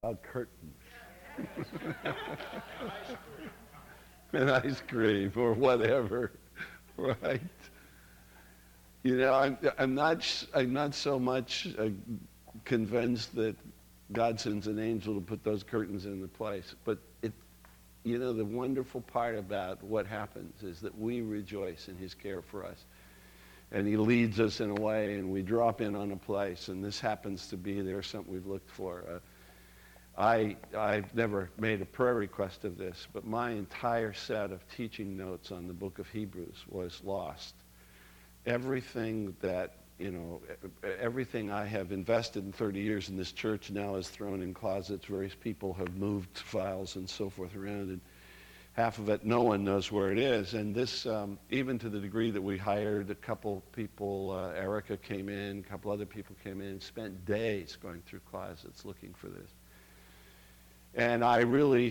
about curtains and ice cream or whatever, right? You know, I'm not so much convinced that God sends an angel to put those curtains into place, but you know, the wonderful part about what happens is that we rejoice in his care for us. And he leads us in a way, and we drop in on a place, and this happens to be there, something we've looked for. I've never made a prayer request of this, but my entire set of teaching notes on the book of Hebrews was lost. Everything that, you know, everything I have invested in 30 years in this church now is thrown in closets. Various people have moved files and so forth around, and half of it, no one knows where it is. And this, even to the degree that we hired a couple people, Erica came in, a couple other people came in, and spent days going through closets looking for this. And I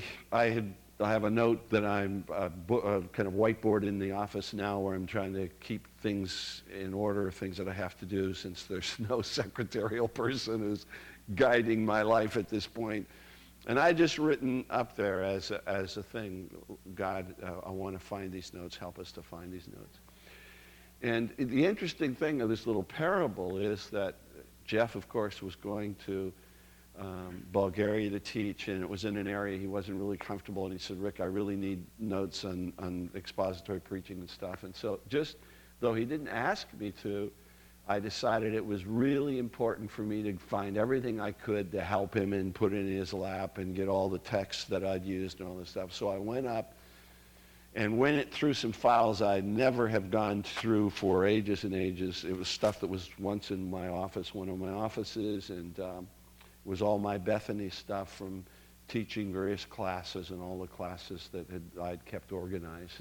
have a note that I'm kind of whiteboard in the office now where I'm trying to keep things in order, things that I have to do, since there's no secretarial person who's guiding my life at this point. And I just written up there as a thing, God, I want to find these notes, help us to find these notes. And the interesting thing of this little parable is that Jeff, of course, was going to Bulgaria to teach, and it was in an area he wasn't really comfortable, and he said, Rick, I really need notes on expository preaching and stuff. And so just though he didn't ask me to, I decided it was really important for me to find everything I could to help him and put it in his lap and get all the texts that I'd used and all this stuff. So I went up and went through some files I'd never have gone through for ages and ages. It was stuff that was once in my office, one of my offices, and it was all my Bethany stuff from teaching various classes and all the classes that I'd kept organized.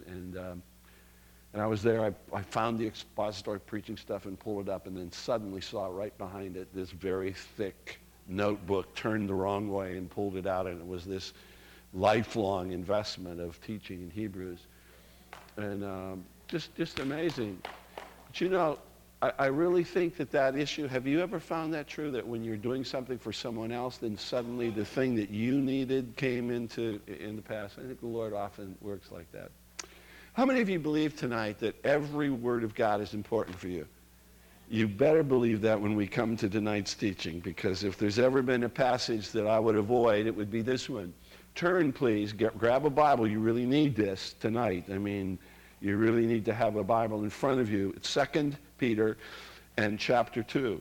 And I was there, I found the expository preaching stuff and pulled it up, and then suddenly saw right behind it this very thick notebook, turned the wrong way and pulled it out, and it was this lifelong investment of teaching in Hebrews. And just amazing. But you know, I really think that issue, have you ever found that true, that when you're doing something for someone else, then suddenly the thing that you needed came in the past? I think the Lord often works like that. How many of you believe tonight that every word of God is important for you? You better believe that when we come to tonight's teaching, because if there's ever been a passage that I would avoid, it would be this one. Turn, please, grab a Bible. You really need this tonight. I mean, you really need to have a Bible in front of you. It's 2 Peter and chapter 2.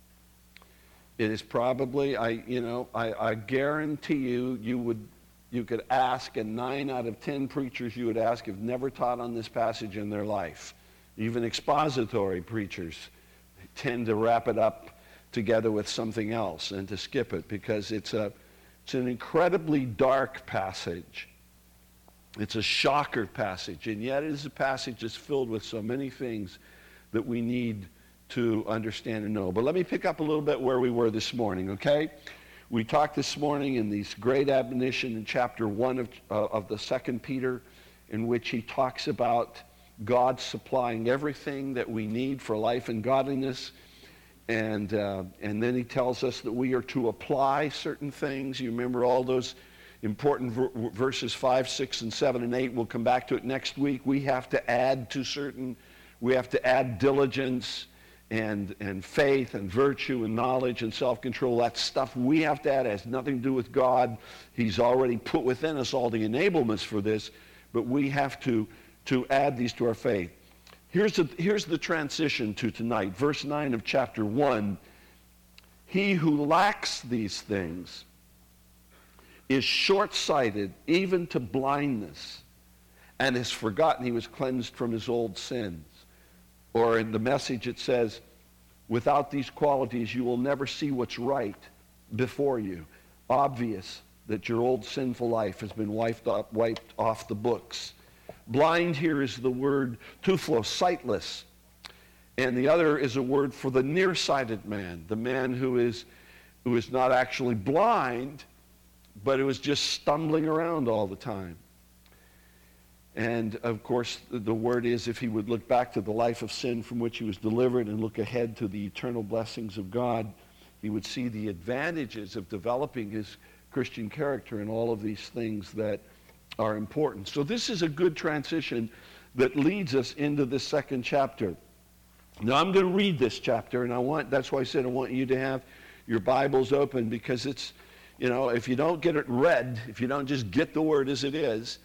It is probably, I guarantee you could ask, and 9 out of 10 preachers you would ask have never taught on this passage in their life. Even expository preachers tend to wrap it up together with something else and to skip it, because it's an incredibly dark passage. It's a shocker passage, and yet it is a passage that's filled with so many things that we need to understand and know. But let me pick up a little bit where we were this morning, okay? We talked this morning in this great admonition in chapter 1 of the 2 Peter, in which he talks about God supplying everything that we need for life and godliness. And then he tells us that we are to apply certain things. You remember all those important verses 5, 6, and 7, and 8. We'll come back to it next week. We have to add diligence and faith and virtue and knowledge and self-control. That stuff we have to add. It has nothing to do with God. He's already put within us all the enablements for this, but we have to add these to our faith. Here's the transition to tonight. Verse 9 of chapter 1. He who lacks these things is short-sighted even to blindness, and has forgotten he was cleansed from his old sins. Or in the Message it says, without these qualities you will never see what's right before you. Obvious that your old sinful life has been wiped off the books. Blind here is the word tuflo, sightless. And the other is a word for the nearsighted man, the man who is not actually blind, but who is just stumbling around all the time. And, of course, the word is, if he would look back to the life of sin from which he was delivered and look ahead to the eternal blessings of God, he would see the advantages of developing his Christian character and all of these things that are important. So this is a good transition that leads us into the second chapter. Now I'm going to read this chapter, and that's why I said I want you to have your Bibles open, because it's, if you don't get it read, if you don't just get the word as it is,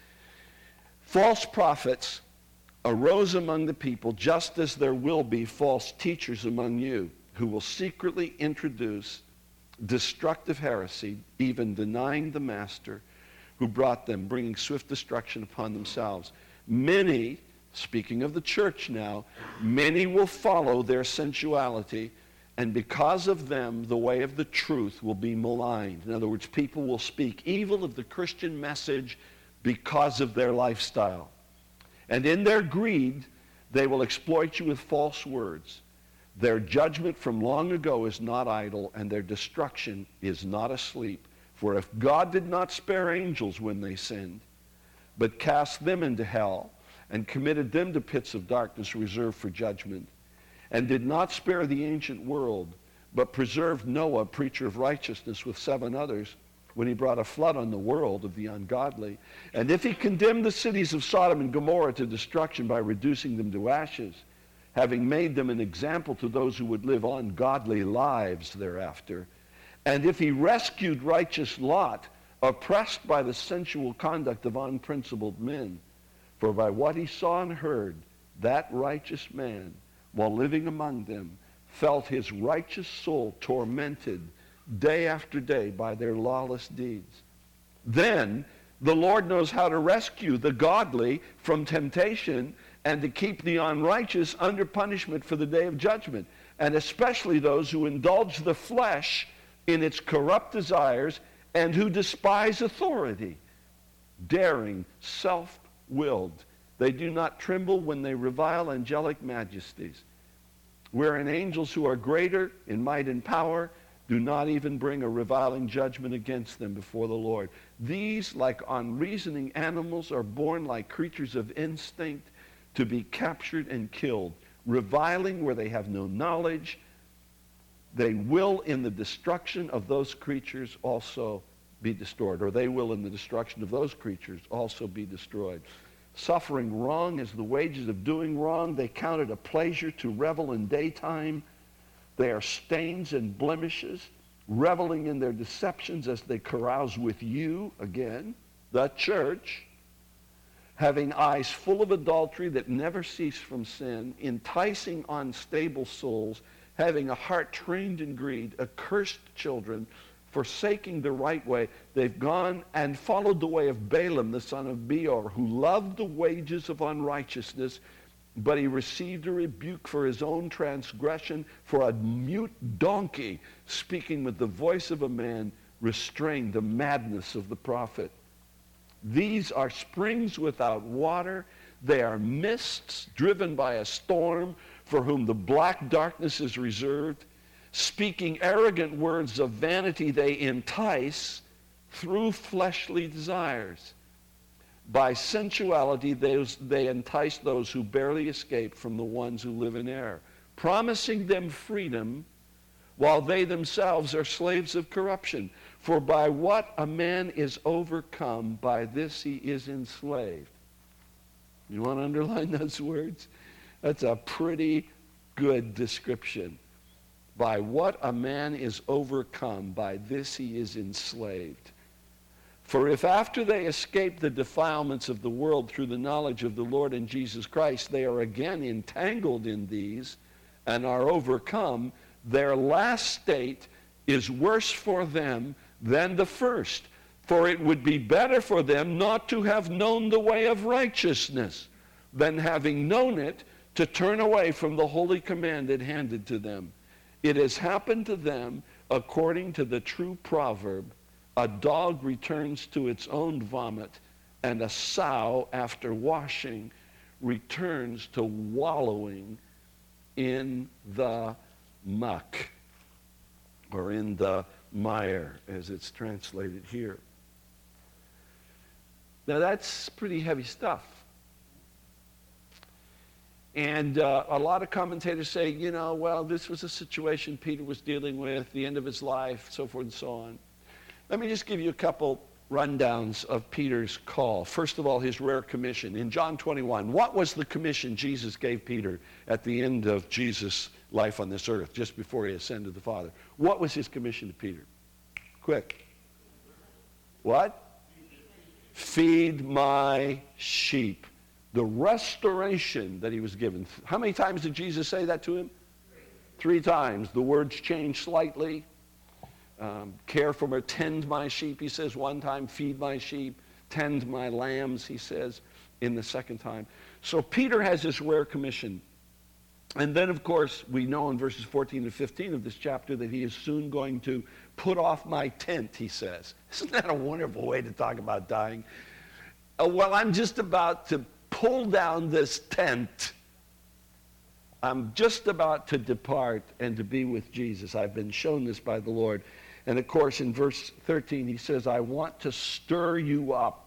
false prophets arose among the people, just as there will be false teachers among you, who will secretly introduce destructive heresy, even denying the master who brought them, bringing swift destruction upon themselves. Many, speaking of the church now, many will follow their sensuality, and because of them, the way of the truth will be maligned. In other words, people will speak evil of the Christian message because of their lifestyle. And in their greed, they will exploit you with false words. Their judgment from long ago is not idle, and their destruction is not asleep. For if God did not spare angels when they sinned, but cast them into hell, and committed them to pits of darkness reserved for judgment, and did not spare the ancient world, but preserved Noah, preacher of righteousness, with 7 others, when he brought a flood on the world of the ungodly, and if he condemned the cities of Sodom and Gomorrah to destruction by reducing them to ashes, having made them an example to those who would live ungodly lives thereafter, and if he rescued righteous Lot, oppressed by the sensual conduct of unprincipled men, for by what he saw and heard, that righteous man, while living among them, felt his righteous soul tormented day after day by their lawless deeds. Then the Lord knows how to rescue the godly from temptation and to keep the unrighteous under punishment for the day of judgment, and especially those who indulge the flesh in its corrupt desires and who despise authority, daring, self-willed. They do not tremble when they revile angelic majesties, wherein angels who are greater in might and power do not even bring a reviling judgment against them before the Lord. These, like unreasoning animals, are born like creatures of instinct to be captured and killed, reviling where they have no knowledge. They will in the destruction of those creatures also be destroyed, or they will in the destruction of those creatures also be destroyed. Suffering wrong as the wages of doing wrong, they count it a pleasure to revel in daytime. They are stains and blemishes, reveling in their deceptions as they carouse with you, again, the church, having eyes full of adultery that never cease from sin, enticing unstable souls, having a heart trained in greed, accursed children, forsaking the right way. They've gone and followed the way of Balaam, the son of Beor, who loved the wages of unrighteousness, but he received a rebuke for his own transgression, for a mute donkey, speaking with the voice of a man, restrained the madness of the prophet. These are springs without water. They are mists driven by a storm, for whom the black darkness is reserved. Speaking arrogant words of vanity, they entice through fleshly desires. By sensuality, they entice those who barely escape from the ones who live in error, promising them freedom while they themselves are slaves of corruption. For by what a man is overcome, by this he is enslaved. You want to underline those words? That's a pretty good description. By what a man is overcome, by this he is enslaved. For if after they escape the defilements of the world through the knowledge of the Lord and Jesus Christ, they are again entangled in these and are overcome, their last state is worse for them than the first. For it would be better for them not to have known the way of righteousness than, having known it, to turn away from the holy command it handed to them. It has happened to them according to the true proverb, a dog returns to its own vomit, and a sow, after washing, returns to wallowing in the muck, or in the mire, as it's translated here. Now that's pretty heavy stuff. And a lot of commentators say, well, this was a situation Peter was dealing with, the end of his life, so forth and so on. Let me just give you a couple rundowns of Peter's call. First of all, his rare commission. In John 21, what was the commission Jesus gave Peter at the end of Jesus' life on this earth, just before he ascended to the Father? What was his commission to Peter? Quick. What? Feed my sheep. The restoration that he was given. How many times did Jesus say that to him? 3 times. The words changed slightly. Care for me, tend my sheep, he says one time. Feed my sheep, tend my lambs, he says in the second time. So Peter has this rare commission. And then, of course, we know in verses 14 and 15 of this chapter that he is soon going to put off my tent, he says. Isn't that a wonderful way to talk about dying? Well, I'm just about to pull down this tent. I'm just about to depart and to be with Jesus. I've been shown this by the Lord. And of course, in verse 13, he says, I want to stir you up.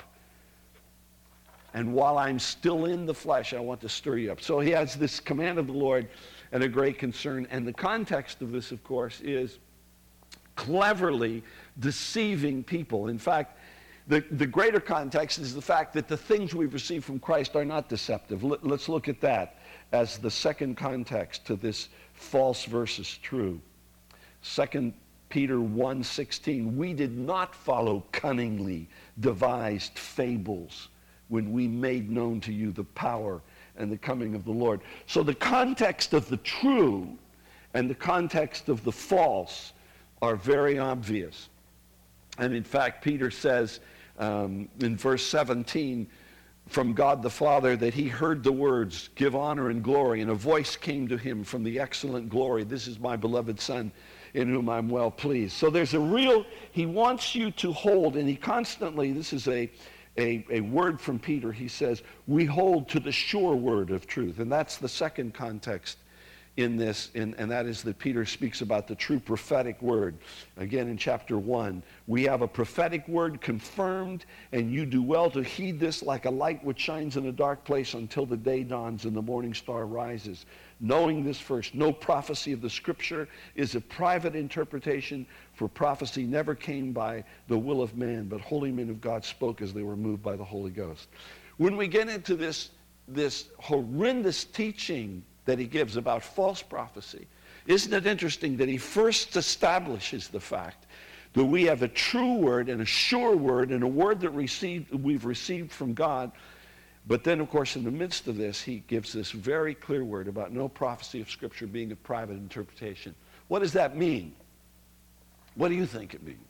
And while I'm still in the flesh, I want to stir you up. So he has this command of the Lord and a great concern. And the context of this, of course, is cleverly deceiving people. In fact, the greater context is the fact that the things we've received from Christ are not deceptive. Let's look at that as the second context to this false versus true. 2 Peter 1:16, we did not follow cunningly devised fables when we made known to you the power and the coming of the Lord. So the context of the true and the context of the false are very obvious. And in fact, Peter says in verse 17, from God the Father, that he heard the words, give honor and glory, and a voice came to him from the excellent glory, this is my beloved Son, in whom I'm well pleased. So there's a real, he wants you to hold, and he constantly, this is a word from Peter, he says, we hold to the sure word of truth. And that's the second context in this, and that is that Peter speaks about the true prophetic word. Again, in chapter 1, we have a prophetic word confirmed, and you do well to heed this like a light which shines in a dark place until the day dawns and the morning star rises. Knowing this first, no prophecy of the Scripture is a private interpretation, for prophecy never came by the will of man, but holy men of God spoke as they were moved by the Holy Ghost. When we get into this horrendous teaching that he gives about false prophecy, isn't it interesting that he first establishes the fact that we have a true word and a sure word and a word that we've received from God. But then, of course, in the midst of this, he gives this very clear word about no prophecy of Scripture being a private interpretation. What does that mean? What do you think it means?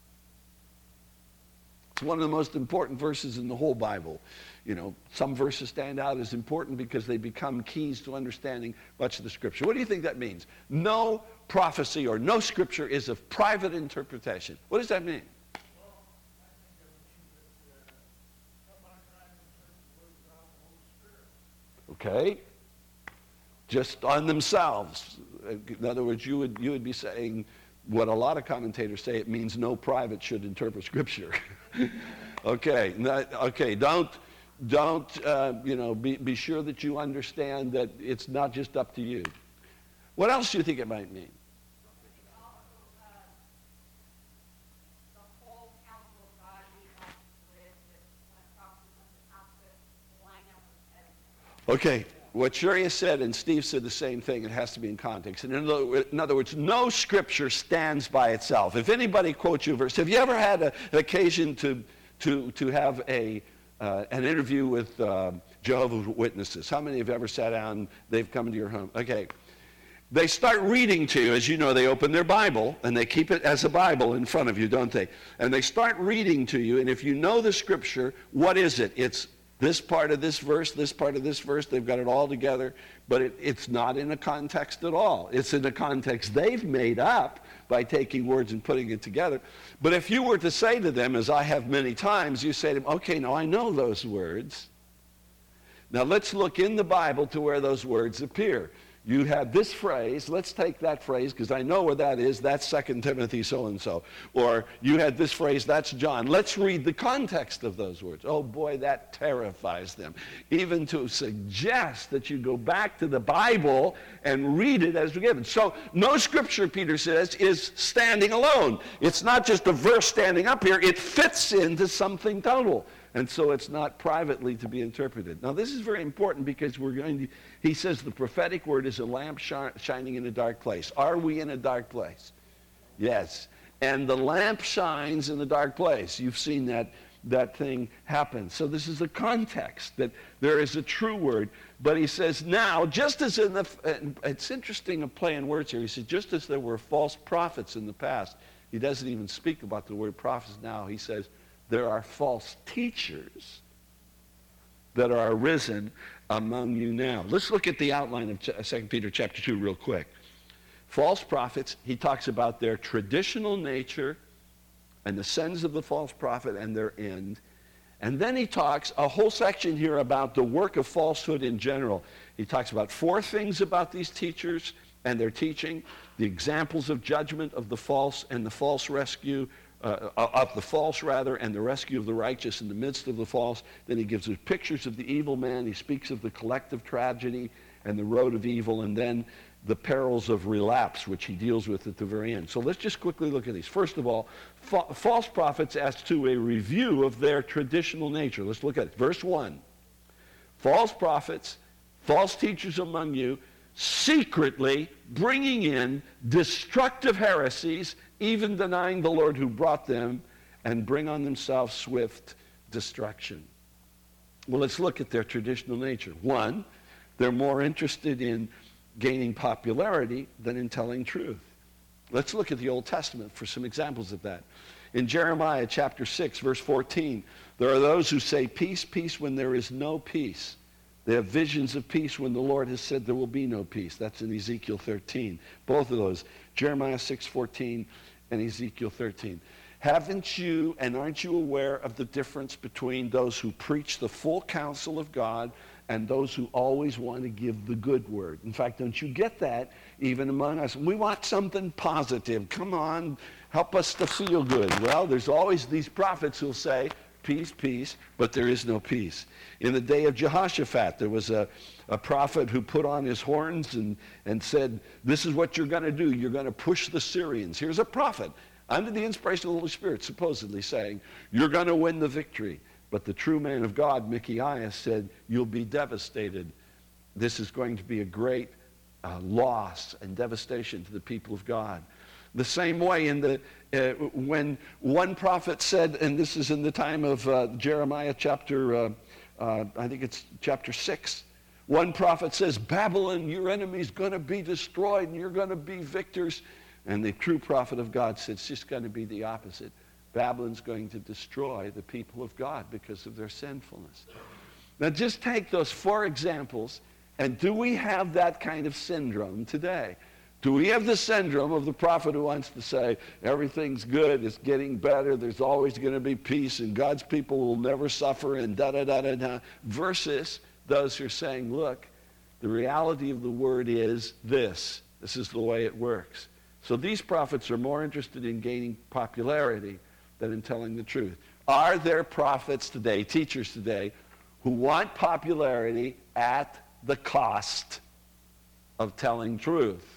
It's one of the most important verses in the whole Bible. You know, some verses stand out as important because they become keys to understanding much of the Scripture. What do you think that means? No prophecy or no Scripture is of private interpretation. What does that mean? Okay? Just on themselves. In other words, you would be saying what a lot of commentators say, it means no private should interpret Scripture. Okay, don't be sure that you understand that it's not just up to you. What else do you think it might mean? Okay, what Sherry has said, and Steve said the same thing, it has to be in context. And in other words, no Scripture stands by itself. If anybody quotes you a verse, have you ever had an occasion to have an interview with Jehovah's Witnesses? How many have ever sat down, they've come into your home? Okay. They start reading to you. As you know, they open their Bible, and they keep it as a Bible in front of you, don't they? And they start reading to you, and if you know the Scripture, what is it? It's this part of this verse, this part of this verse, they've got it all together, but it's not in a context at all. It's in a context they've made up by taking words and putting it together. But if you were to say to them, as I have many times, you say to them, okay, now I know those words. Now let's look in the Bible to where those words appear. You had this phrase, let's take that phrase because I know where that is, that's 2 Timothy so-and-so. Or you had this phrase, that's John. Let's read the context of those words. Oh boy, that terrifies them. Even to suggest that you go back to the Bible and read it as given. So no scripture, Peter says, is standing alone. It's not just a verse standing up here, it fits into something total. And so it's not privately to be interpreted. Now this is very important because he says the prophetic word is a lamp shining in a dark place. Are we in a dark place? Yes. And the lamp shines in the dark place. You've seen that thing happen. So this is the context, that there is a true word. But he says now, just as it's interesting a play in words here. He says just as there were false prophets in the past, he doesn't even speak about the word prophets now. He says, there are false teachers that are arisen among you now. Let's look at the outline of 2 Peter chapter 2 real quick. False prophets, he talks about their traditional nature and the sins of the false prophet and their end. And then he talks a whole section here about the work of falsehood in general. He talks about 4 things about these teachers and their teaching, the examples of judgment of the false and the false rescue, of the false rather, and the rescue of the righteous in the midst of the false. Then he gives us pictures of the evil man. He speaks of the collective tragedy and the road of evil, and then the perils of relapse, which he deals with at the very end. So let's just quickly look at these. First of all, false prophets as to a review of their traditional nature. Let's look at it. Verse 1. False prophets, false teachers among you, secretly bringing in destructive heresies, even denying the Lord who brought them, and bring on themselves swift destruction. Well, let's look at their traditional nature. 1, they're more interested in gaining popularity than in telling truth. Let's look at the Old Testament for some examples of that. In Jeremiah chapter 6, verse 14, there are those who say, peace, peace, when there is no peace. They have visions of peace when the Lord has said there will be no peace. That's in Ezekiel 13. Both of those, Jeremiah 6:14 and Ezekiel 13. Haven't you and aren't you aware of the difference between those who preach the full counsel of God and those who always want to give the good word? In fact, don't you get that even among us? We want something positive. Come on, help us to feel good. Well, there's always these prophets who'll say, peace, peace, but there is no peace. In the day of Jehoshaphat, there was a prophet who put on his horns and said, this is what you're going to do. You're going to push the Syrians. Here's a prophet under the inspiration of the Holy Spirit supposedly saying, you're going to win the victory. But the true man of God, Micaiah, said, you'll be devastated. This is going to be a great loss and devastation to the people of God. The same way when one prophet said, and this is in the time of Jeremiah chapter, I think it's chapter 6, one prophet says, Babylon, your enemy's going to be destroyed and you're going to be victors. And the true prophet of God said, it's just going to be the opposite. Babylon's going to destroy the people of God because of their sinfulness. Now just take those 4 examples, and do we have that kind of syndrome today? Do we have the syndrome of the prophet who wants to say, everything's good, it's getting better, there's always going to be peace, and God's people will never suffer, and da-da-da-da-da, versus those who are saying, look, the reality of the word is this. This is the way it works. So these prophets are more interested in gaining popularity than in telling the truth. Are there prophets today, teachers today, who want popularity at the cost of telling truth?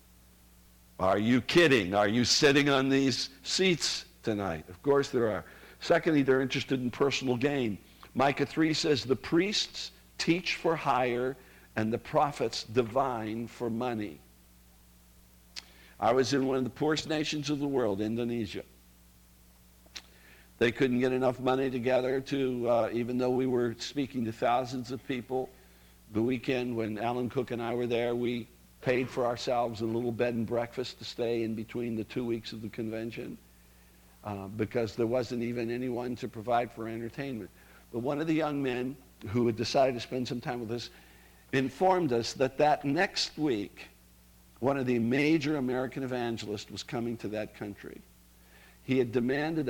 Are you kidding? Are you sitting on these seats tonight? Of course there are. Secondly, they're interested in personal gain. Micah 3 says, the priests teach for hire and the prophets divine for money. I was in one of the poorest nations of the world, Indonesia. They couldn't get enough money together to, even though we were speaking to thousands of people, the weekend when Alan Cook and I were there, we paid for ourselves a little bed and breakfast to stay in between the 2 weeks of the convention because there wasn't even anyone to provide for entertainment. But one of the young men who had decided to spend some time with us informed us that next week, one of the major American evangelists was coming to that country. He had demanded a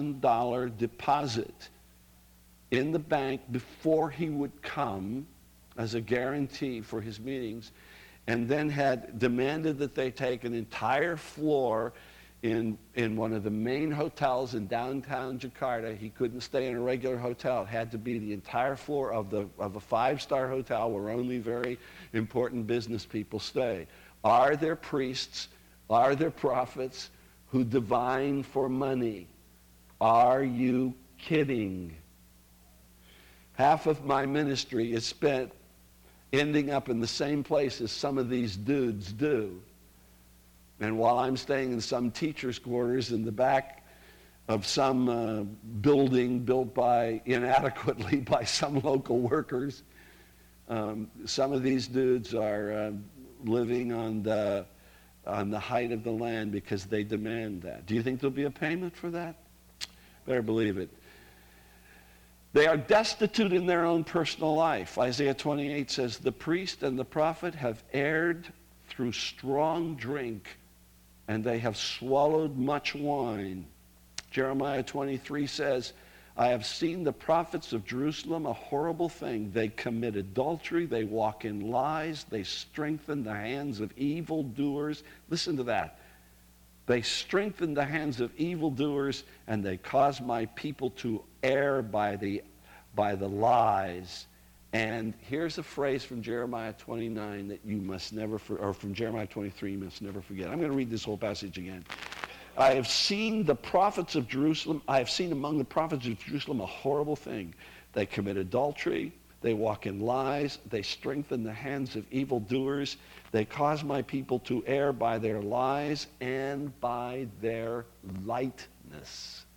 $50,000 deposit in the bank before he would come as a guarantee for his meetings, and then had demanded that they take an entire floor in one of the main hotels in downtown Jakarta. He couldn't stay in a regular hotel. It had to be the entire floor of a five-star hotel where only very important business people stay. Are there priests? Are there prophets who divine for money? Are you kidding? Half of my ministry is spent ending up in the same place as some of these dudes do. And while I'm staying in some teacher's quarters in the back of some building built inadequately by some local workers, some of these dudes are living on the height of the land because they demand that. Do you think there'll be a payment for that? Better believe it. They are destitute in their own personal life. Isaiah 28 says, the priest and the prophet have erred through strong drink, and they have swallowed much wine. Jeremiah 23 says, I have seen the prophets of Jerusalem, a horrible thing. They commit adultery, they walk in lies, they strengthen the hands of evildoers. Listen to that. They strengthen the hands of evildoers, and they cause my people to err by the lies. And here's a phrase from Jeremiah 29 that you must never, or from Jeremiah 23, you must never forget. I'm going to read this whole passage again. I have seen the prophets of Jerusalem, I have seen among the prophets of Jerusalem a horrible thing. They commit adultery, they walk in lies, they strengthen the hands of evildoers, they cause my people to err by their lies and by their lightness.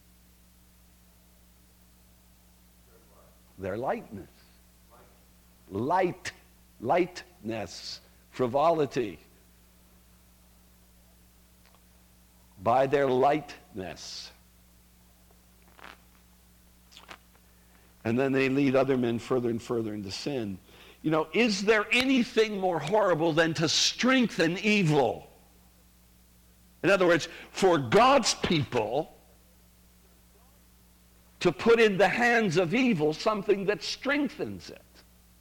Their lightness. Lightness, frivolity. By their lightness. And then they lead other men further and further into sin. You know, is there anything more horrible than to strengthen evil? In other words, for God's people to put in the hands of evil something that strengthens it.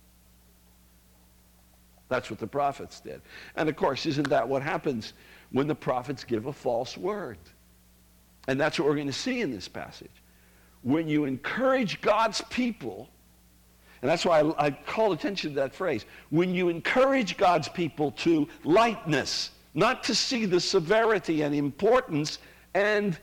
That's what the prophets did. And of course, isn't that what happens when the prophets give a false word? And that's what we're going to see in this passage. When you encourage God's people, and that's why I call attention to that phrase, when you encourage God's people to lightness, not to see the severity and importance and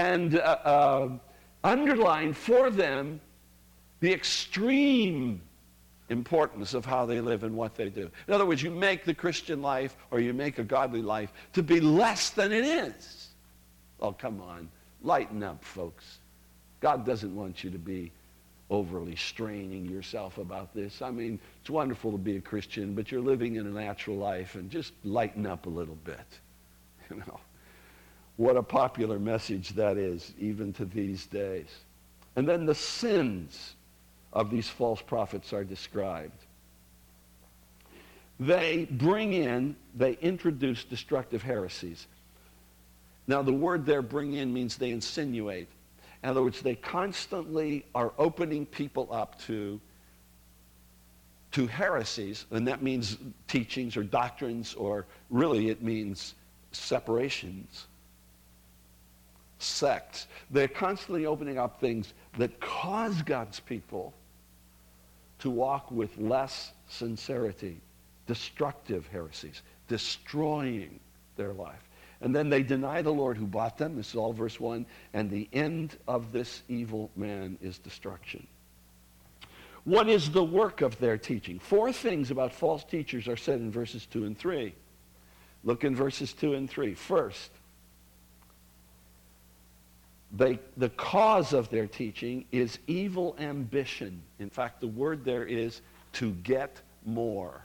underline for them the extreme importance of how they live and what they do. In other words, you make the Christian life or you make a godly life to be less than it is. Oh, come on. Lighten up, folks. God doesn't want you to be overly straining yourself about this. I mean, it's wonderful to be a Christian, but you're living in a natural life, and just lighten up a little bit. You know, what a popular message that is, even to these days. And then the sins of these false prophets are described. They introduce destructive heresies. Now, the word there, bring in, means they insinuate. In other words, they constantly are opening people up to heresies, and that means teachings or doctrines, or really it means separations, sects. They're constantly opening up things that cause God's people to walk with less sincerity, destructive heresies, destroying their life. And then they deny the Lord who bought them. This is all verse 1. And the end of this evil man is destruction. What is the work of their teaching? 4 things about false teachers are said in verses 2 and 3. Look in verses 2 and 3. First, the cause of their teaching is evil ambition. In fact, the word there is to get more.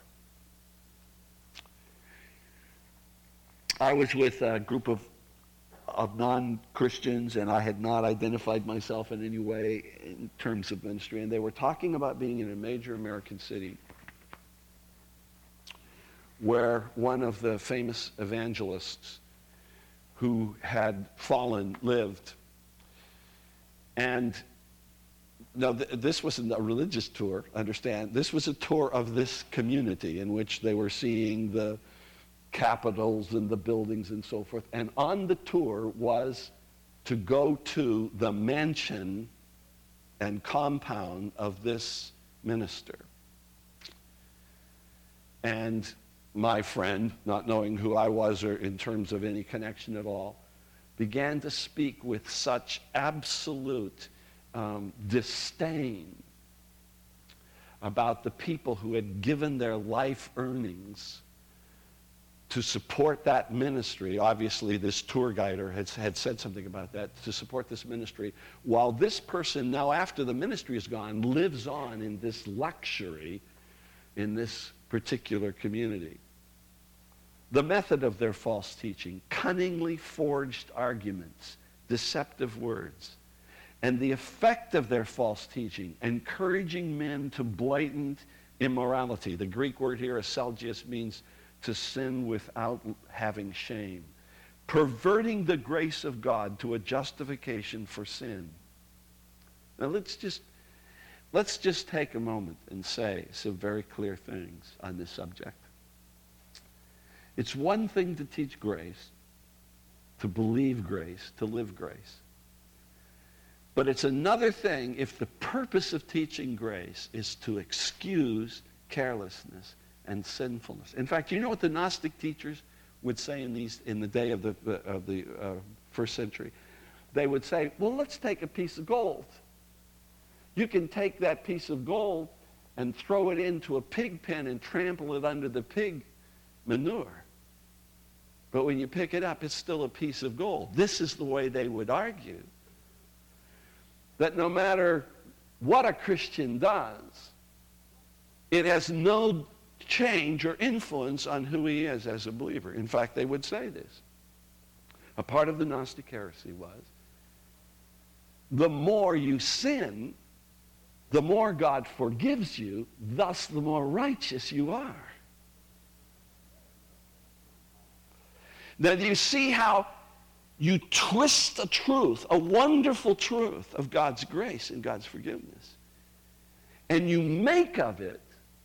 I was with a group of non-Christians, and I had not identified myself in any way in terms of ministry, and they were talking about being in a major American city where one of the famous evangelists who had fallen lived. And Now, this wasn't a religious tour, understand. This was a tour of this community in which they were seeing the capitals and the buildings and so forth. And on the tour was to go to the mansion and compound of this minister. And my friend, not knowing who I was or in terms of any connection at all, began to speak with such absolute disdain about the people who had given their life earnings to support that ministry. Obviously, this tour guider had said something about that, to support this ministry, while this person, now after the ministry is gone, lives on in this luxury in this particular community. The method of their false teaching: cunningly forged arguments, deceptive words. And the effect of their false teaching: encouraging men to blatant immorality. The Greek word here, aselgios, means to sin without having shame. Perverting the grace of God to a justification for sin. Now let's just take a moment and say some very clear things on this subject. It's one thing to teach grace, to believe grace, to live grace. But it's another thing if the purpose of teaching grace is to excuse carelessness and sinfulness. In fact, you know what the Gnostic teachers would say in the day of the first century? They would say, well, let's take a piece of gold. You can take that piece of gold and throw it into a pig pen and trample it under the pig manure. But when you pick it up, it's still a piece of gold. This is the way they would argue. That no matter what a Christian does, it has no change or influence on who he is as a believer. In fact, they would say this. A part of the Gnostic heresy was, the more you sin, the more God forgives you, thus the more righteous you are. Now, do you see how you twist a truth, a wonderful truth of God's grace and God's forgiveness, and you make of it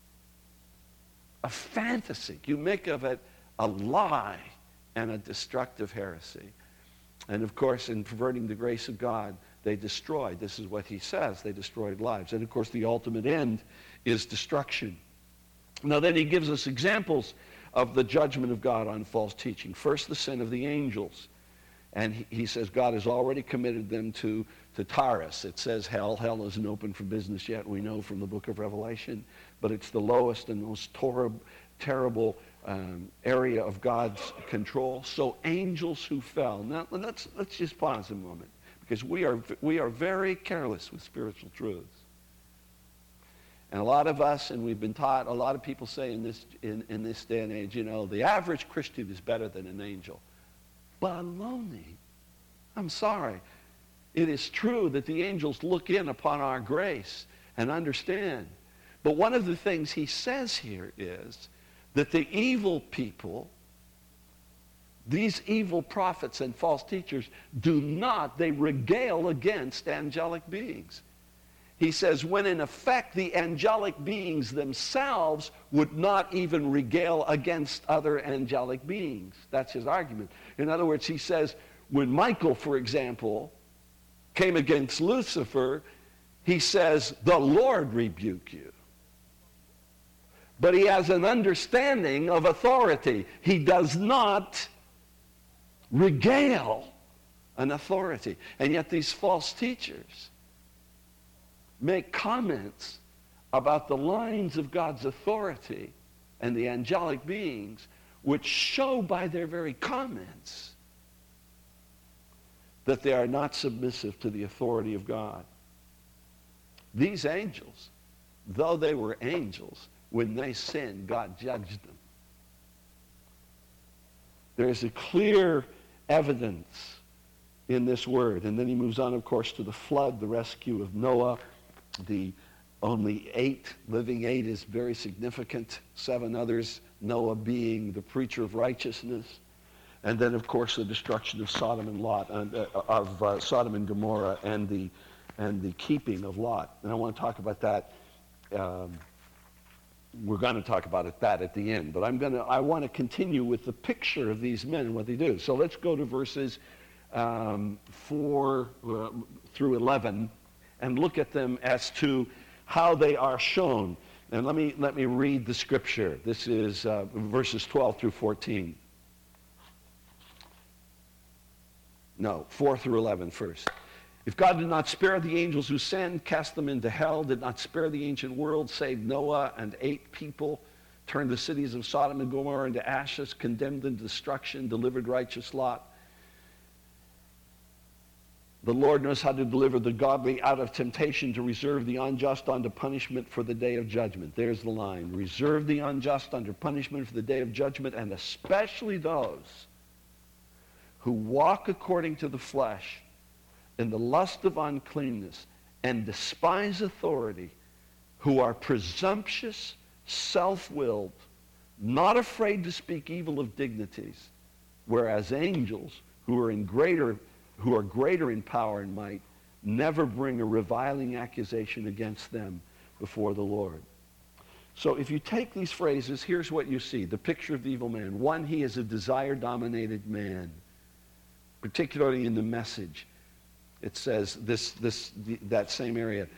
a fantasy. You make of it a lie and a destructive heresy. And of course, in perverting the grace of God, they destroyed. This is what he says. They destroyed lives. And of course, the ultimate end is destruction. Now then he gives us examples of the judgment of God on false teaching. First, the sin of the angels. And he says God has already committed them to Taurus. It says hell. Hell isn't open for business yet, we know from the book of Revelation. But it's the lowest and most terrible area of God's control. So angels who fell. Now let's just pause a moment, because we are very careless with spiritual truths. And a lot of us, and we've been taught, a lot of people say in this day and age, the average Christian is better than an angel. Baloney. I'm sorry. It is true that the angels look in upon our grace and understand. But one of the things he says here is that the evil people, these evil prophets and false teachers, they regale against angelic beings. He says, when in effect the angelic beings themselves would not even regale against other angelic beings. That's his argument. In other words, he says, when Michael, for example, came against Lucifer, he says, the Lord rebuke you. But he has an understanding of authority. He does not regale an authority. And yet these false teachers make comments about the lines of God's authority and the angelic beings, which show by their very comments that they are not submissive to the authority of God. These angels, though they were angels, when they sinned, God judged them. There is a clear evidence in this word. And then he moves on, of course, to the flood, the rescue of Noah. The only 8, living 8 is very significant. 7 others, Noah being the preacher of righteousness. And then, of course, the destruction of Sodom and Sodom and Gomorrah, and the and the keeping of Lot. And I want to talk about that. We're going to talk about that at the end. But I want to continue with the picture of these men and what they do. So let's go to verses 4 through 11 and look at them as to how they are shown. And let me read the scripture. This is verses 12 through 14. No, 4 through 11 first. If God did not spare the angels who sinned, cast them into hell, did not spare the ancient world, saved Noah and 8 people, turned the cities of Sodom and Gomorrah into ashes, condemned them to destruction, delivered righteous Lot. The Lord knows how to deliver the godly out of temptation, to reserve the unjust unto punishment for the day of judgment. There's the line. Reserve the unjust under punishment for the day of judgment, and especially those who walk according to the flesh in the lust of uncleanness and despise authority, who are presumptuous, self-willed, not afraid to speak evil of dignities, whereas angels who are greater in power and might never bring a reviling accusation against them before the Lord. So if you take these phrases, here's what you see. The picture of the evil man. 1, he is a desire-dominated man, particularly in the Message. It says that same area.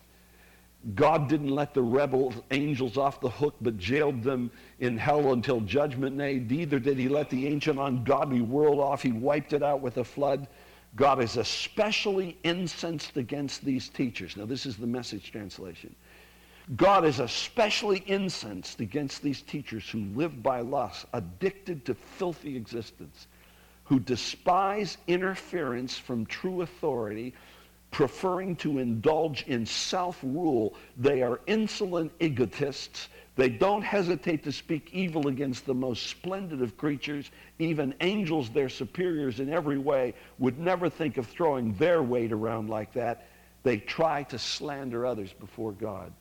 God didn't let the rebel angels off the hook, but jailed them in hell until judgment day. Neither did he let the ancient ungodly world off. He wiped it out with a flood. God is especially incensed against these teachers. Now, this is the Message translation. God is especially incensed against these teachers who live by lust, addicted to filthy existence, who despise interference from true authority, preferring to indulge in self-rule. They are insolent egotists. They don't hesitate to speak evil against the most splendid of creatures. Even angels, their superiors in every way, would never think of throwing their weight around like that. They try to slander others before God.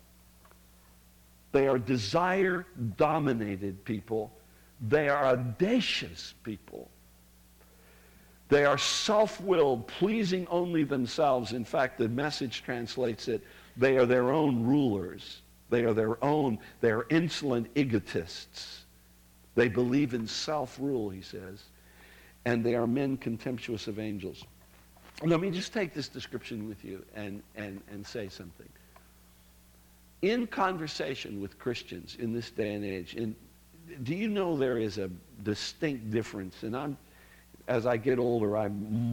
They are desire-dominated people. They are audacious people. They are self-willed, pleasing only themselves. In fact, the Message translates it, they are their own rulers. They are insolent egotists. They believe in self-rule, he says. And they are men contemptuous of angels. Let me just take this description with you and say something. In conversation with Christians in this day and age, do you know there is a distinct difference? And as I get older, I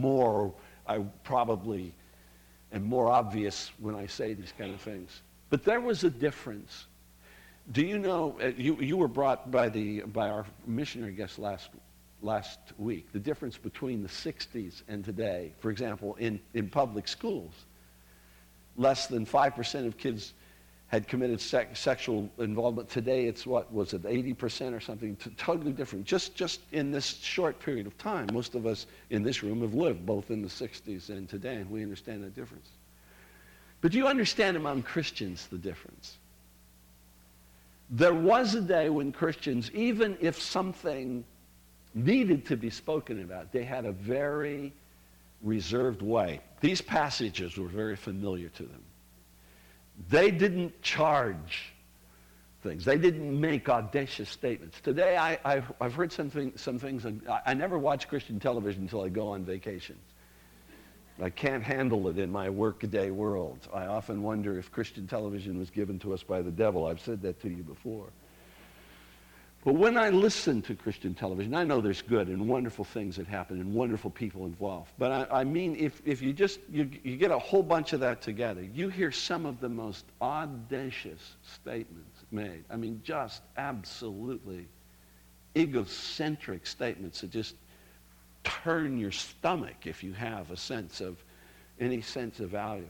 probably am more obvious when I say these kind of things. But there was a difference. Do you know, you were brought by our missionary guest last week, the difference between the 60s and today. For example, in public schools, less than 5% of kids had committed sexual involvement. Today it's, 80% or something? Totally different. Just in this short period of time, most of us in this room have lived both in the 60s and today, and we understand that difference. But do you understand among Christians the difference? There was a day when Christians, even if something needed to be spoken about, they had a very reserved way. These passages were very familiar to them. They didn't charge things. They didn't make audacious statements. Today, I've heard some things. I never watch Christian television until I go on vacations. I can't handle it in my workaday world. I often wonder if Christian television was given to us by the devil. I've said that to you before. But when I listen to Christian television, I know there's good and wonderful things that happen and wonderful people involved. But I mean, if you get a whole bunch of that together, you hear some of the most audacious statements made. I mean, just absolutely egocentric statements that just turn your stomach if you have any sense of value.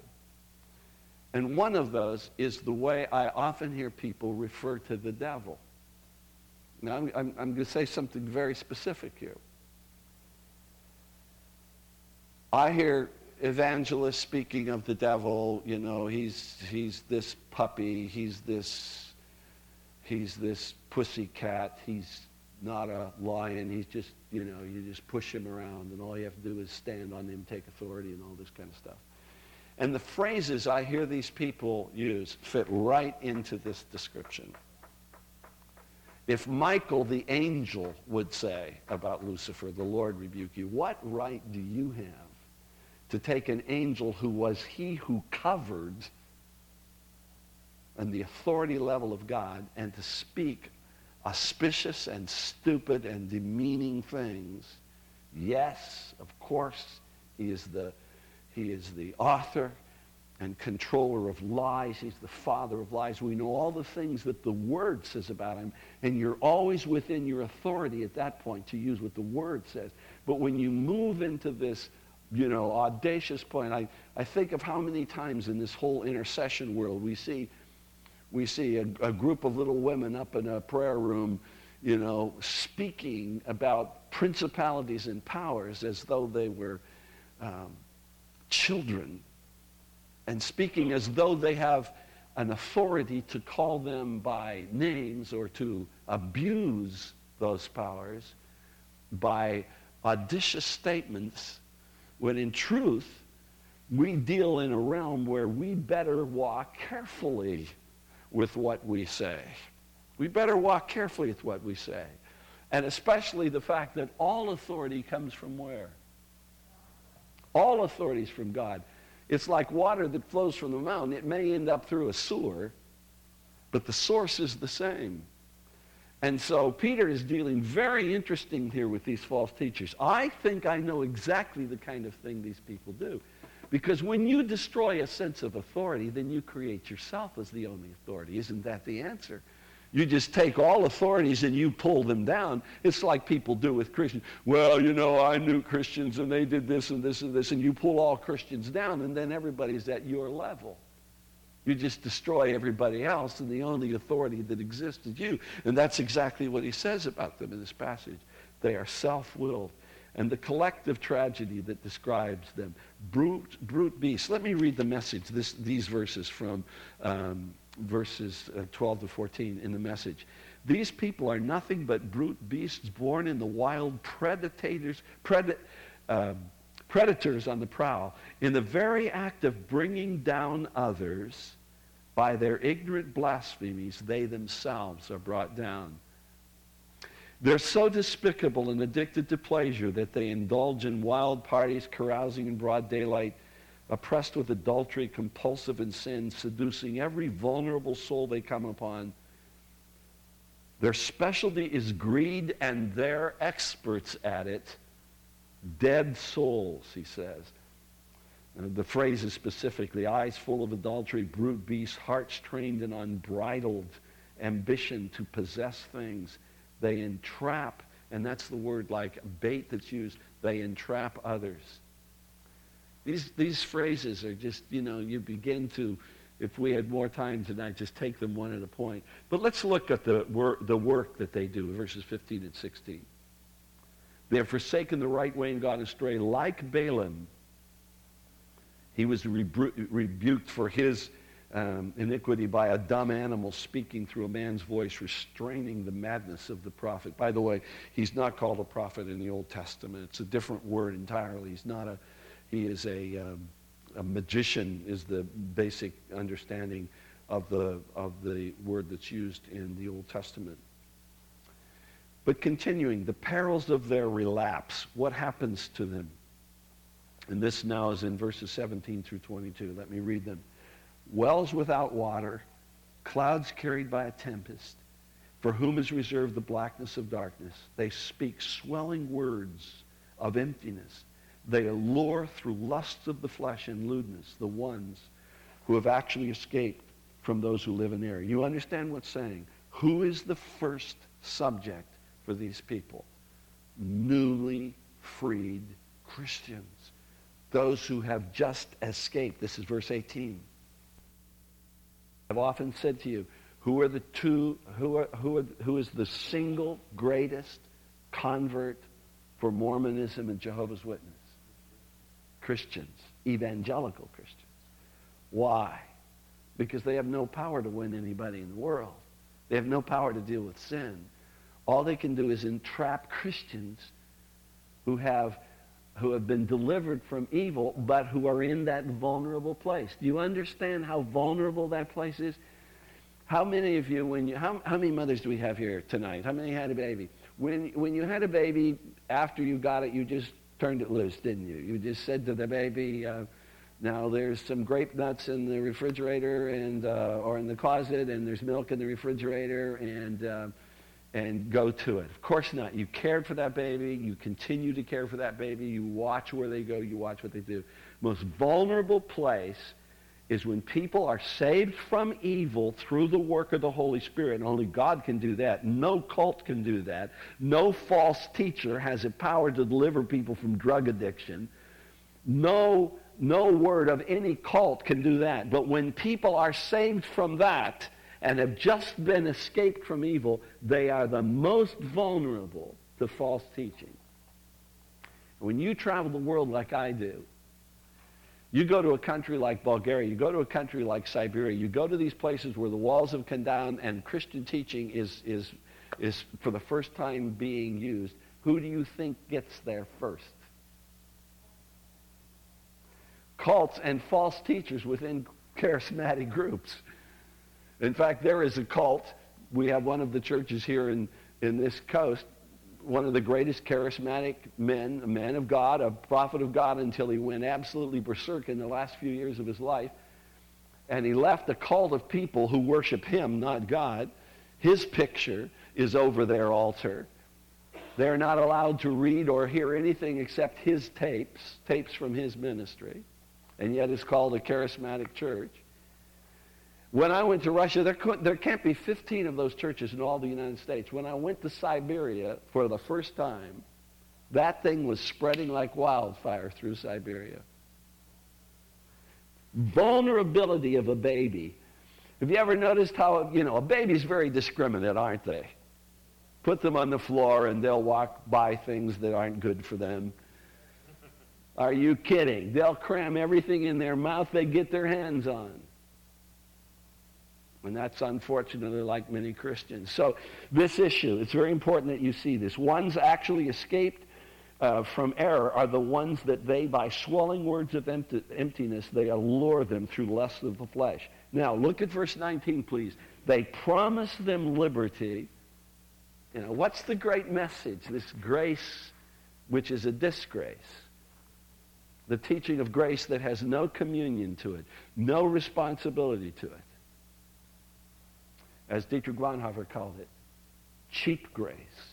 And one of those is the way I often hear people refer to the devil. Now, I'm going to say something very specific here. I hear evangelists speaking of the devil, he's this puppy, he's this pussycat, he's not a lion, he's just, you just push him around and all you have to do is stand on him, take authority and all this kind of stuff. And the phrases I hear these people use fit right into this description. If Michael the angel would say about Lucifer, the Lord rebuke you, what right do you have to take an angel who was he who covered and the authority level of God and to speak auspicious and stupid and demeaning things? Yes, of course, he is the author and controller of lies. He's the father of lies. We know all the things that the Word says about him, and you're always within your authority at that point to use what the Word says. But when you move into this, audacious point, I think of how many times in this whole intercession world we see a group of little women up in a prayer room, speaking about principalities and powers as though they were children, and speaking as though they have an authority to call them by names or to abuse those powers by audacious statements, when in truth we deal in a realm where we better walk carefully with what we say. We better walk carefully with what we say. And especially the fact that all authority comes from where? All authority is from God. It's like water that flows from the mountain. It may end up through a sewer, but the source is the same. And so Peter is dealing very interesting here with these false teachers. I think I know exactly the kind of thing these people do. Because when you destroy a sense of authority, then you create yourself as the only authority. Isn't that the answer? You just take all authorities and you pull them down. It's like people do with Christians. Well, I knew Christians and they did this and this and this, and you pull all Christians down, and then everybody's at your level. You just destroy everybody else, and the only authority that exists is you. And that's exactly what he says about them in this passage. They are self-willed. And the collective tragedy that describes them, brute beasts. Let me read the Message, these verses from verses 12 to 14 in the Message. These people are nothing but brute beasts born in the wild, predators on the prowl. In the very act of bringing down others by their ignorant blasphemies, they themselves are brought down. They're so despicable and addicted to pleasure that they indulge in wild parties, carousing in broad daylight, oppressed with adultery, compulsive in sin, seducing every vulnerable soul they come upon. Their specialty is greed, and they're experts at it. Dead souls, he says. The phrase is specifically, eyes full of adultery, brute beasts, hearts trained in unbridled ambition to possess things. They entrap, and that's the word like bait that's used, they entrap others. These phrases are just, you begin to, if we had more time tonight, just take them one at a point. But let's look at the work that they do, verses 15 and 16. They have forsaken the right way and gone astray, like Balaam. He was rebuked for his iniquity by a dumb animal speaking through a man's voice, restraining the madness of the prophet. By the way, he's not called a prophet in the Old Testament. It's a different word entirely. He is a magician, is the basic understanding of the word that's used in the Old Testament. But continuing, the perils of their relapse, what happens to them? And this now is in verses 17 through 22. Let me read them. Wells without water, clouds carried by a tempest, for whom is reserved the blackness of darkness. They speak swelling words of emptiness. They allure through lusts of the flesh and lewdness the ones who have actually escaped from those who live in error. You understand what's saying? Who is the first subject for these people? Newly freed Christians. Those who have just escaped. This is verse 18. I've often said to you, who is the single greatest convert for Mormonism and Jehovah's Witness? Christians, evangelical Christians. Why? Because they have no power to win anybody in the world. They have no power to deal with sin. All they can do is entrap Christians who have who have been delivered from evil, but who are in that vulnerable place. Do you understand how vulnerable that place is? How many of you, how many mothers do we have here tonight? How many had a baby? When you had a baby, after you got it, you just turned it loose, didn't you? You just said to the baby, now there's some grape nuts in the refrigerator or in the closet, and there's milk in the refrigerator, and go to it. Of course not. You cared for that baby. You continue to care for that baby. You watch where they go. You watch what they do. Most vulnerable place is when people are saved from evil through the work of the Holy Spirit. And only God can do that. No cult can do that. No false teacher has the power to deliver people from drug addiction. No word of any cult can do that. But when people are saved from that and have just been escaped from evil, they are the most vulnerable to false teaching. When you travel the world like I do, you go to a country like Bulgaria, you go to a country like Siberia, you go to these places where the walls have come down and Christian teaching is for the first time being used. Who do you think gets there first? Cults and false teachers within charismatic groups. In fact, there is a cult. We have one of the churches here in this coast, one of the greatest charismatic men, a man of God, a prophet of God, until he went absolutely berserk in the last few years of his life. And he left a cult of people who worship him, not God. His picture is over their altar. They're not allowed to read or hear anything except his tapes from his ministry. And yet it's called a charismatic church. When I went to Russia, there can't be 15 of those churches in all the United States. When I went to Siberia for the first time, that thing was spreading like wildfire through Siberia. Vulnerability of a baby. Have you ever noticed how, a baby's very discriminate, aren't they? Put them on the floor and they'll walk by things that aren't good for them. Are you kidding? They'll cram everything in their mouth they get their hands on. And that's unfortunately like many Christians. So this issue, it's very important that you see this. Ones actually escaped from error are the ones that they, by swelling words of emptiness, they allure them through lust of the flesh. Now, look at verse 19, please. They promise them liberty. What's the great message? This grace, which is a disgrace. The teaching of grace that has no communion to it, no responsibility to it. As Dietrich Bonhoeffer called it, cheap grace,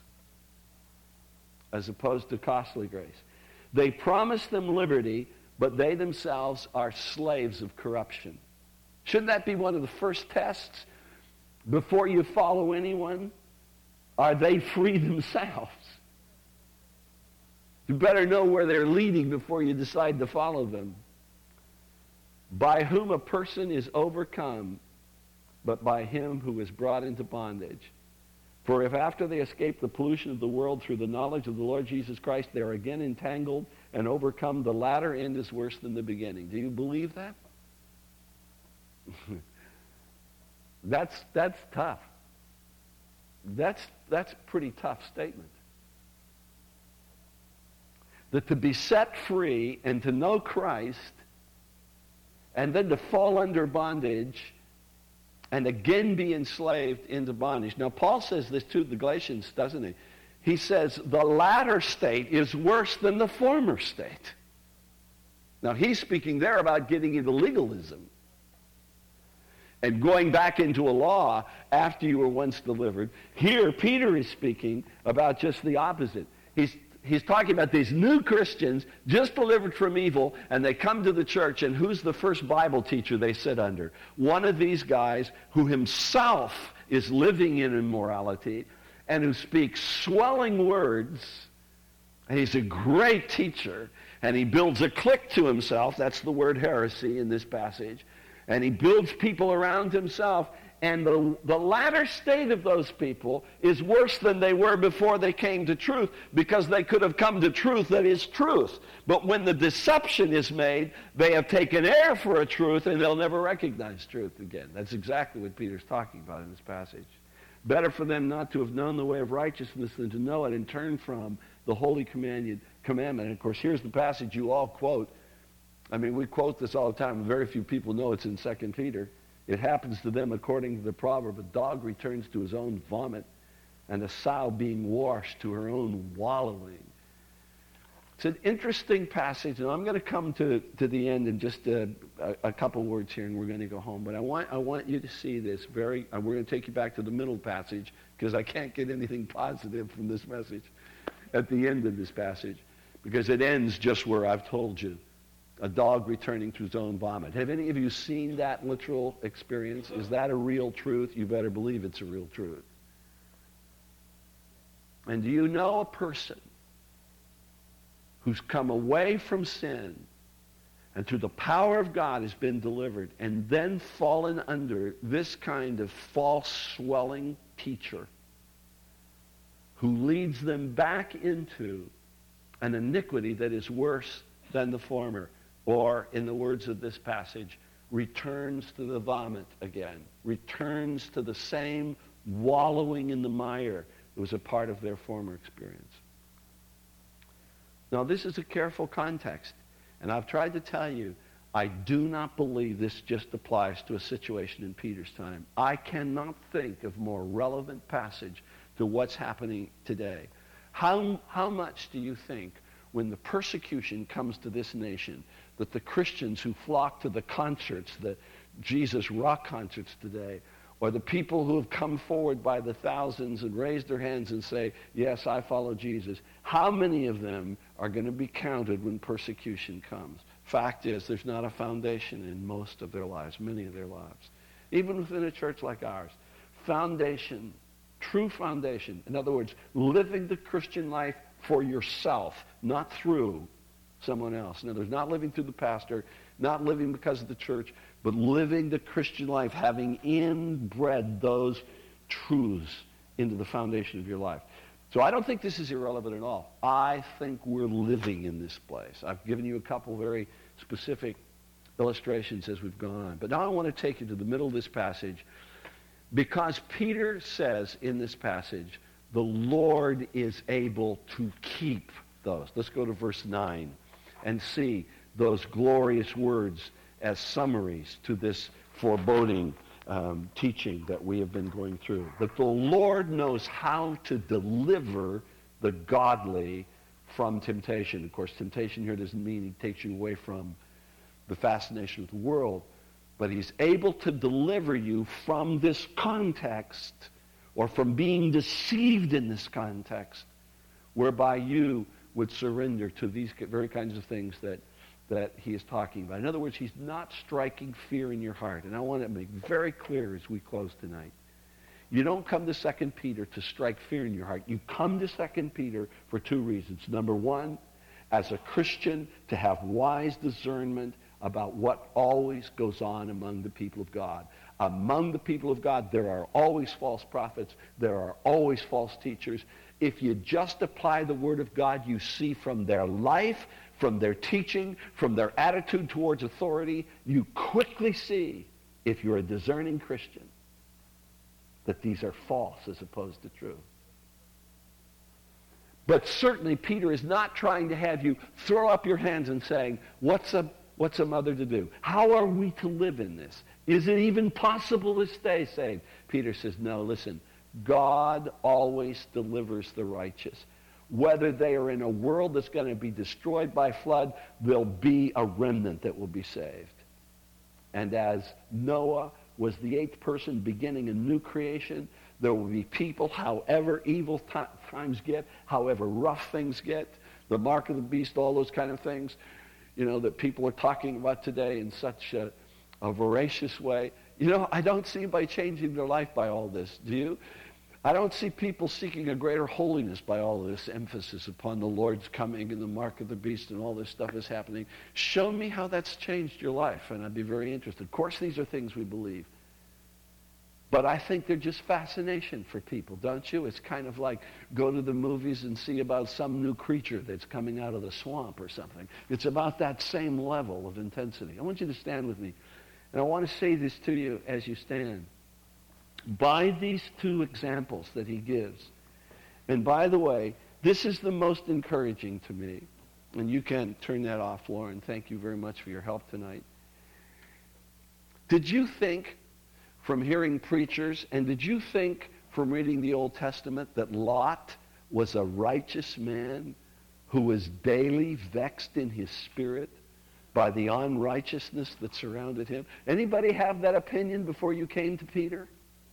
as opposed to costly grace. They promise them liberty, but they themselves are slaves of corruption. Shouldn't that be one of the first tests before you follow anyone? Are they free themselves? You better know where they're leading before you decide to follow them. By whom a person is overcome, but by him who is brought into bondage. For if after they escape the pollution of the world through the knowledge of the Lord Jesus Christ, they are again entangled and overcome, the latter end is worse than the beginning. Do you believe that? That's tough. That's a pretty tough statement. That to be set free and to know Christ and then to fall under bondage and again be enslaved into bondage. Now, Paul says this to the Galatians, doesn't he? He says the latter state is worse than the former state. Now, he's speaking there about getting into legalism and going back into a law after you were once delivered. Here, Peter is speaking about just the opposite. He's talking about these new Christians just delivered from evil, and they come to the church, and who's the first Bible teacher they sit under? One of these guys who himself is living in immorality and who speaks swelling words. And he's a great teacher, and he builds a clique to himself. That's the word heresy in this passage. And he builds people around himself. And the latter state of those people is worse than they were before they came to truth, because they could have come to truth that is truth. But when the deception is made, they have taken air for a truth, and they'll never recognize truth again. That's exactly what Peter's talking about in this passage. Better for them not to have known the way of righteousness than to know it and turn from the holy commandment. And of course, here's the passage you all quote. I mean, we quote this all the time. Very few people know it's in 2 Peter. It happens to them according to the proverb, a dog returns to his own vomit, and a sow being washed to her own wallowing. It's an interesting passage, and I'm going to come to the end in just a couple words here, and we're going to go home. But I want you to see this we're going to take you back to the middle passage, because I can't get anything positive from this message at the end of this passage, because it ends just where I've told you. A dog returning to his own vomit. Have any of you seen that literal experience? Is that a real truth? You better believe it's a real truth. And do you know a person who's come away from sin and through the power of God has been delivered and then fallen under this kind of false swelling teacher who leads them back into an iniquity that is worse than the former? Or, in the words of this passage, returns to the vomit again, returns to the same wallowing in the mire that was a part of their former experience. Now, this is a careful context, and I've tried to tell you, I do not believe this just applies to a situation in Peter's time. I cannot think of a more relevant passage to what's happening today. How much do you think, when the persecution comes to this nation, that the Christians who flock to the concerts, the Jesus rock concerts today, or the people who have come forward by the thousands and raised their hands and say, yes, I follow Jesus, how many of them are going to be counted when persecution comes? Fact is, there's not a foundation in most of their lives, many of their lives. Even within a church like ours, foundation, true foundation. In other words, living the Christian life for yourself, not through someone else. In other words, not living through the pastor, not living because of the church, but living the Christian life, having inbred those truths into the foundation of your life. So I don't think this is irrelevant at all. I think we're living in this place. I've given you a couple very specific illustrations as we've gone on. But now I want to take you to the middle of this passage, because Peter says in this passage, the Lord is able to keep those. Let's go to verse 9 and see those glorious words as summaries to this foreboding teaching that we have been going through. That the Lord knows how to deliver the godly from temptation. Of course, temptation here doesn't mean he takes you away from the fascination of the world, but he's able to deliver you from this context, or from being deceived in this context, whereby you would surrender to these very kinds of things that he is talking about. In other words, he's not striking fear in your heart. And I want to make very clear as we close tonight. You don't come to 2 Peter to strike fear in your heart. You come to 2 Peter for two reasons. Number one, as a Christian, to have wise discernment about what always goes on among the people of God. Among the people of God, there are always false prophets. There are always false teachers. If you just apply the Word of God, you see from their life, from their teaching, from their attitude towards authority, you quickly see, if you're a discerning Christian, that these are false as opposed to true. But certainly Peter is not trying to have you throw up your hands and saying, what's a mother to do? How are we to live in this? Is it even possible to stay saved? Peter says, no, listen, God always delivers the righteous. Whether they are in a world that's going to be destroyed by flood, there'll be a remnant that will be saved. And as Noah was the eighth person beginning a new creation, there will be people, however evil times get, however rough things get, the mark of the beast, all those kind of things, that people are talking about today in such a voracious way. I don't see anybody changing their life by all this. Do you? I don't see people seeking a greater holiness by all of this emphasis upon the Lord's coming and the mark of the beast and all this stuff is happening. Show me how that's changed your life, and I'd be very interested. Of course, these are things we believe. But I think they're just fascination for people, don't you? It's kind of like go to the movies and see about some new creature that's coming out of the swamp or something. It's about that same level of intensity. I want you to stand with me. And I want to say this to you as you stand. By these two examples that he gives, and by the way, this is the most encouraging to me. And you can turn that off, Lauren. Thank you very much for your help tonight. Did you think from hearing preachers, and did you think from reading the Old Testament, that Lot was a righteous man who was daily vexed in his spirit by the unrighteousness that surrounded him? Anybody have that opinion before you came to Peter?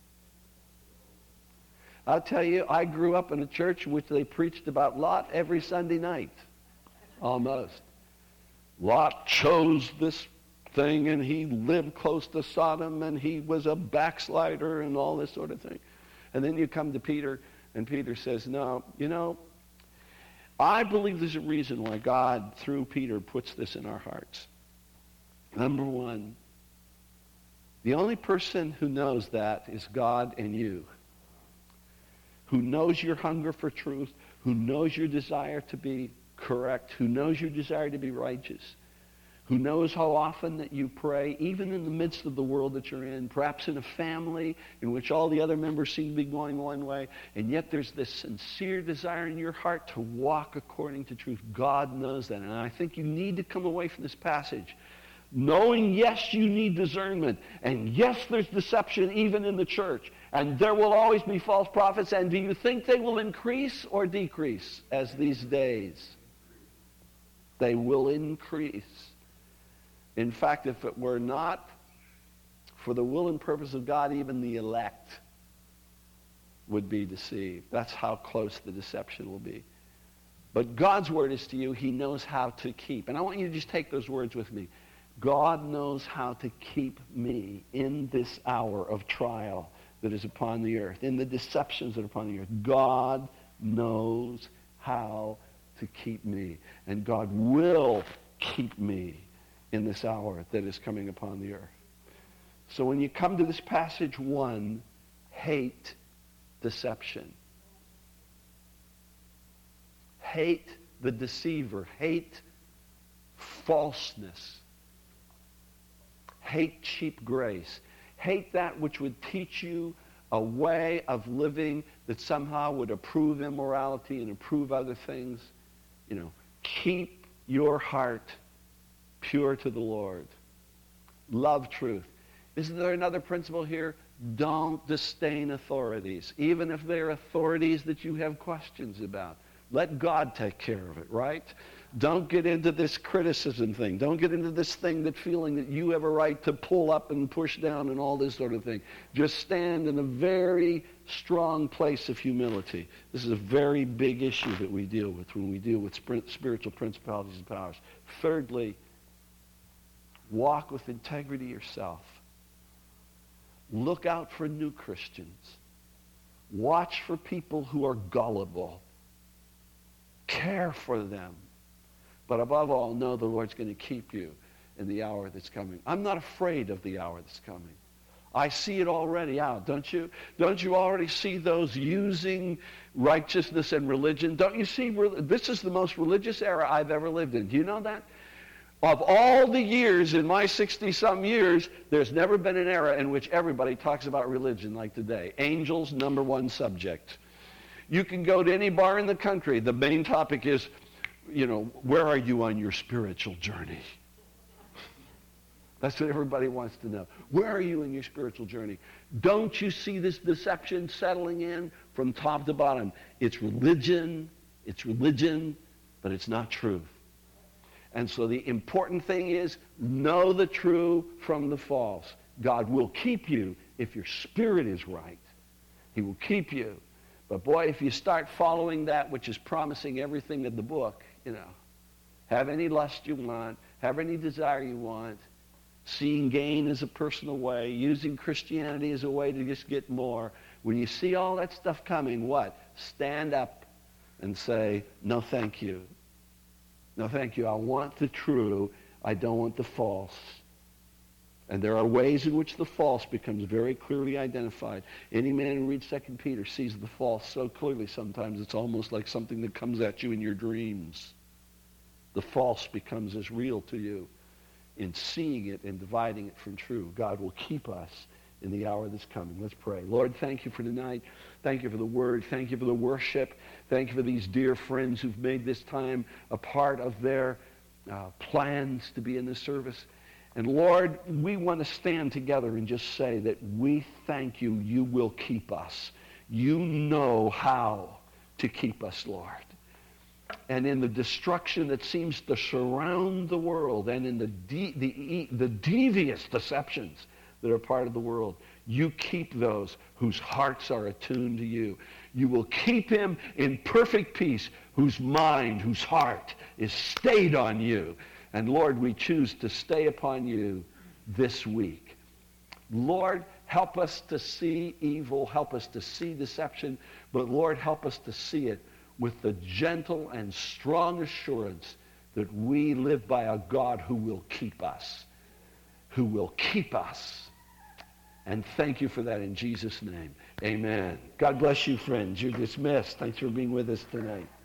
I'll tell you, I grew up in a church in which they preached about Lot every Sunday night, almost. Lot chose this thing, and he lived close to Sodom, and he was a backslider, and all this sort of thing. And then you come to Peter, and Peter says, no, I believe there's a reason why God, through Peter, puts this in our hearts. Number one, the only person who knows that is God and you, who knows your hunger for truth, who knows your desire to be correct, who knows your desire to be righteous, who knows how often that you pray, even in the midst of the world that you're in, perhaps in a family in which all the other members seem to be going one way, and yet there's this sincere desire in your heart to walk according to truth. God knows that. And I think you need to come away from this passage knowing, yes, you need discernment, and yes, there's deception even in the church, and there will always be false prophets, and do you think they will increase or decrease as these days? They will increase. In fact, if it were not for the will and purpose of God, even the elect would be deceived. That's how close the deception will be. But God's word is to you, he knows how to keep. And I want you to just take those words with me. God knows how to keep me in this hour of trial that is upon the earth, in the deceptions that are upon the earth. God knows how to keep me. And God will keep me in this hour that is coming upon the earth. So when you come to this passage 1, hate deception. Hate the deceiver. Hate falseness. Hate cheap grace. Hate that which would teach you a way of living that somehow would approve immorality and approve other things. Keep your heart pure to the Lord. Love truth. Isn't there another principle here? Don't disdain authorities, even if they're authorities that you have questions about. Let God take care of it, right? Don't get into this criticism thing. Don't get into this thing that feeling that you have a right to pull up and push down and all this sort of thing. Just stand in a very strong place of humility. This is a very big issue that we deal with when we deal with spiritual principalities and powers. Thirdly, walk with integrity yourself. Look out for new Christians. Watch for people who are gullible. Care for them. But above all, know the Lord's going to keep you in the hour that's coming. I'm not afraid of the hour that's coming. I see it already out, don't you? Don't you already see those using righteousness and religion? Don't you see this is the most religious era I've ever lived in? Do you know that? Of all the years, in my 60-some years, there's never been an era in which everybody talks about religion like today. Angels, number one subject. You can go to any bar in the country. The main topic is, where are you on your spiritual journey? That's what everybody wants to know. Where are you in your spiritual journey? Don't you see this deception settling in from top to bottom? It's religion, but it's not truth. And so the important thing is, know the true from the false. God will keep you if your spirit is right. He will keep you. But boy, if you start following that which is promising everything in the book, have any lust you want, have any desire you want, seeing gain as a personal way, using Christianity as a way to just get more. When you see all that stuff coming, what? Stand up and say, no, thank you. No, thank you. I want the true. I don't want the false. And there are ways in which the false becomes very clearly identified. Any man who reads 2 Peter sees the false so clearly sometimes it's almost like something that comes at you in your dreams. The false becomes as real to you in seeing it and dividing it from true. God will keep us in the hour that's coming. Let's pray. Lord, thank you for tonight. Thank you for the word. Thank you for the worship. Thank you for these dear friends who've made this time a part of their plans to be in the service. And Lord, we want to stand together and just say that we thank you. You will keep us. You know how to keep us, Lord. And in the destruction that seems to surround the world, and in the devious deceptions that are part of the world, you keep those whose hearts are attuned to you. You will keep him in perfect peace, whose mind, whose heart is stayed on you. And Lord, we choose to stay upon you this week. Lord, help us to see evil, help us to see deception, but Lord, help us to see it with the gentle and strong assurance that we live by a God who will keep us. Who will keep us. And thank you for that in Jesus' name. Amen. God bless you, friends. You're dismissed. Thanks for being with us tonight.